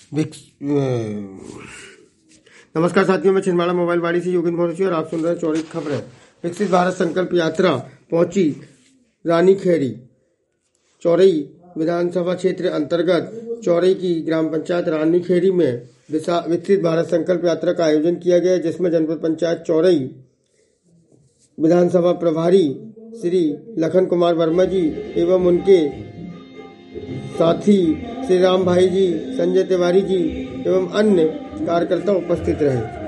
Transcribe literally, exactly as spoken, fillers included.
नमस्कार साथियों, मैं छिंदवाड़ा मोबाइल वाड़ी से योगिंद्र भरोसी और आप सुन रहे हैं चौड़ी खबरें। विकसित भारत संकल्प यात्रा पहुंची रानीखेड़ी। चौरई विधानसभा क्षेत्र अंतर्गत चौरई की ग्राम पंचायत रानीखेड़ी में विकसित भारत संकल्प यात्रा का आयोजन किया गया, जिसमें जनपद पंचायत चौरई विधानसभा प्रभारी श्री लखन कुमार वर्मा जी एवं उनके साथी श्री राम भाई जी, संजय तिवारी जी एवं अन्य कार्यकर्ता उपस्थित रहे।